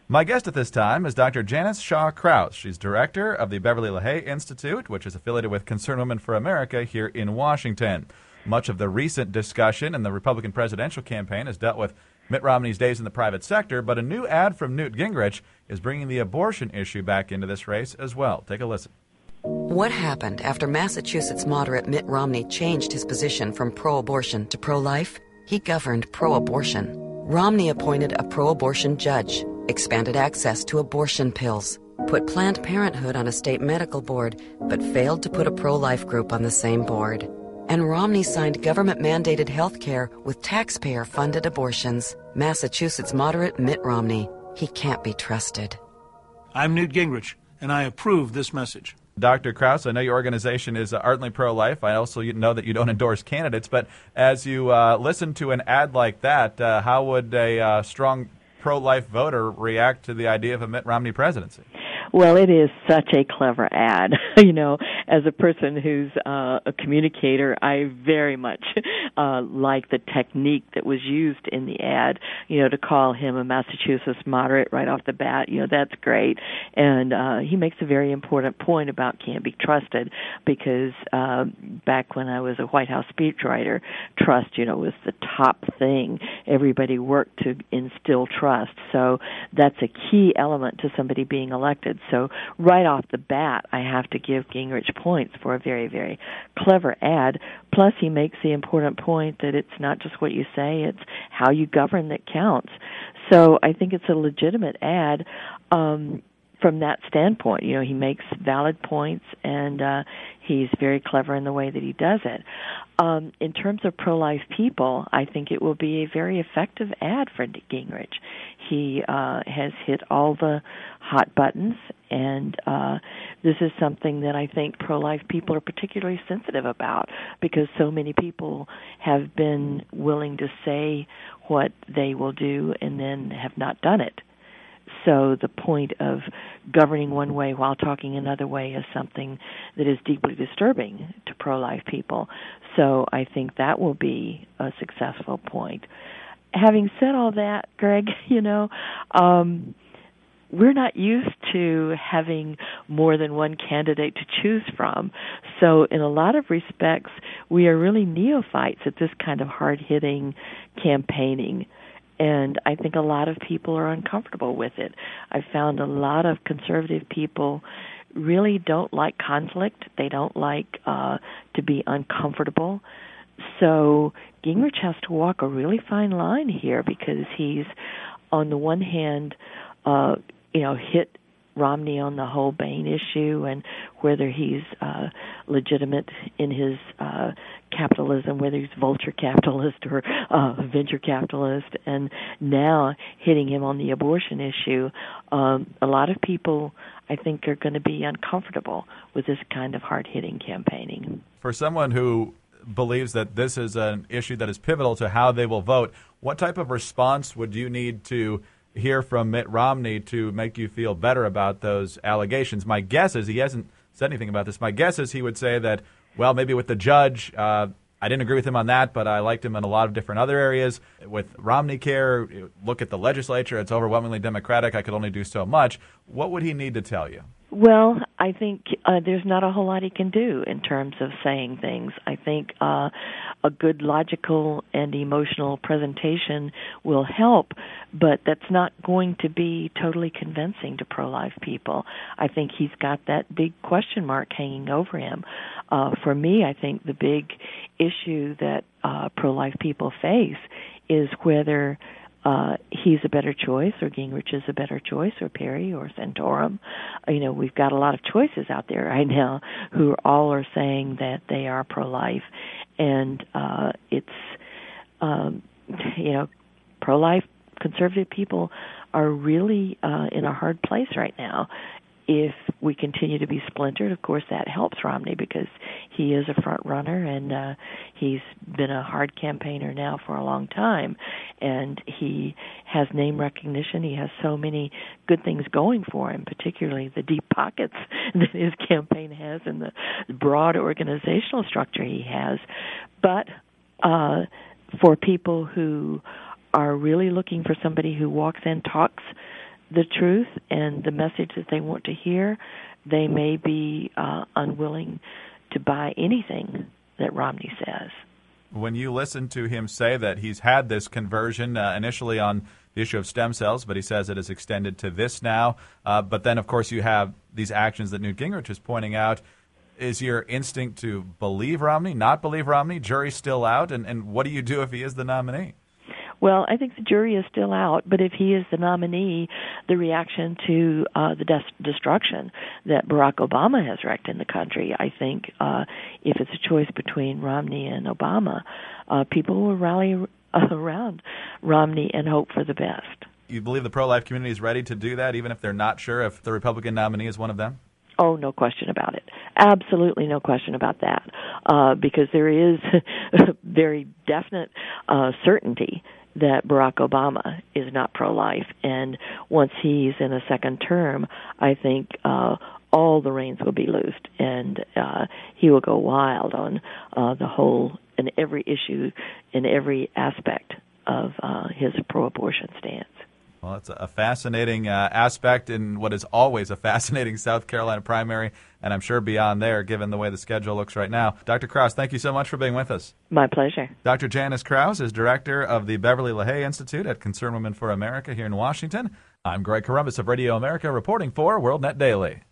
My guest at this time is Dr. Janice Shaw Krause. She's director of the Beverly LaHaye Institute, which is affiliated with Concerned Women for America here in Washington. Much of the recent discussion in the Republican presidential campaign has dealt with Mitt Romney's days in the private sector, but a new ad from Newt Gingrich is bringing the abortion issue back into this race as well. Take a listen. What happened after Massachusetts moderate Mitt Romney changed his position from pro-abortion to pro-life? He governed pro-abortion. Romney appointed a pro-abortion judge, expanded access to abortion pills, put Planned Parenthood on a state medical board, but failed to put a pro-life group on the same board. And Romney signed government-mandated health care with taxpayer-funded abortions. Massachusetts moderate Mitt Romney. He can't be trusted. I'm Newt Gingrich, and I approve this message. Dr. Krause, I know your organization is ardently pro-life. I also know that you don't endorse candidates, but as you listen to an ad like that, how would a strong pro-life voter react to the idea of a Mitt Romney presidency? Well, it is such a clever ad. As a person who's a communicator, I very much like the technique that was used in the ad, to call him a Massachusetts moderate right off the bat. That's great. And he makes a very important point about can't be trusted because back when I was a White House speechwriter, trust, was the top thing. Everybody worked to instill trust. So that's a key element to somebody being elected. So right off the bat, I have to give Gingrich points for a very, very clever ad. Plus, he makes the important point that it's not just what you say, it's how you govern that counts. So I think it's a legitimate ad from that standpoint. He makes valid points, and he's very clever in the way that he does it. In terms of pro-life people, I think it will be a very effective ad for Gingrich. He has hit all the hot buttons, and this is something that I think pro-life people are particularly sensitive about because so many people have been willing to say what they will do and then have not done it. So the point of governing one way while talking another way is something that is deeply disturbing to pro-life people. So I think that will be a successful point. Having said all that, Greg, we're not used to having more than one candidate to choose from. So in a lot of respects, we are really neophytes at this kind of hard-hitting campaigning. And I think a lot of people are uncomfortable with it. I've found a lot of conservative people really don't like conflict. They don't like to be uncomfortable. So Gingrich has to walk a really fine line here because he's, on the one hand, hit Romney on the whole Bain issue and whether he's legitimate in his capitalism, whether he's vulture capitalist or venture capitalist, and now hitting him on the abortion issue. A lot of people, I think, are going to be uncomfortable with this kind of hard-hitting campaigning. For someone who believes that this is an issue that is pivotal to how they will vote, what type of response would you need to hear from Mitt Romney to make you feel better about those allegations? My guess is, he hasn't said anything about this, my guess is he would say that, well, maybe with the judge, I didn't agree with him on that, but I liked him in a lot of different other areas. With Romney Care, look at the legislature, it's overwhelmingly Democratic, I could only do so much. What would he need to tell you? Well, I think there's not a whole lot he can do in terms of saying things. I think a good logical and emotional presentation will help, but that's not going to be totally convincing to pro-life people. I think he's got that big question mark hanging over him. For me, I think the big issue that pro-life people face is whether he's a better choice, or Gingrich is a better choice, or Perry, or Santorum. We've got a lot of choices out there right now who all are saying that they are pro-life, and pro-life conservative people are really in a hard place right now. If we continue to be splintered, of course, that helps Romney because he is a front runner and he's been a hard campaigner now for a long time. And he has name recognition. He has so many good things going for him, particularly the deep pockets that his campaign has and the broad organizational structure he has. But for people who are really looking for somebody who walks in, talks the truth and the message that they want to hear, they may be unwilling to buy anything that Romney says. When you listen to him say that he's had this conversion initially on the issue of stem cells, but he says it has extended to this now, but then, of course, you have these actions that Newt Gingrich is pointing out, is your instinct to believe Romney, not believe Romney, jury's still out, and what do you do if he is the nominee? Well, I think the jury is still out, but if he is the nominee, the reaction to the destruction that Barack Obama has wreaked in the country, I think if it's a choice between Romney and Obama, people will rally around Romney and hope for the best. You believe the pro-life community is ready to do that, even if they're not sure if the Republican nominee is one of them? Oh, no question about it. Absolutely no question about that, because there is very definite certainty that Barack Obama is not pro-life, and once he's in a second term, I think all the reins will be loosed, and he will go wild on the whole, in every issue, in every aspect of his pro-abortion stance. Well, it's a fascinating aspect in what is always a fascinating South Carolina primary, and I'm sure beyond there, given the way the schedule looks right now. Dr. Krause, thank you so much for being with us. My pleasure. Dr. Janice Krause is director of the Beverly LaHaye Institute at Concerned Women for America here in Washington. I'm Greg Corombos of Radio America reporting for WorldNet Daily.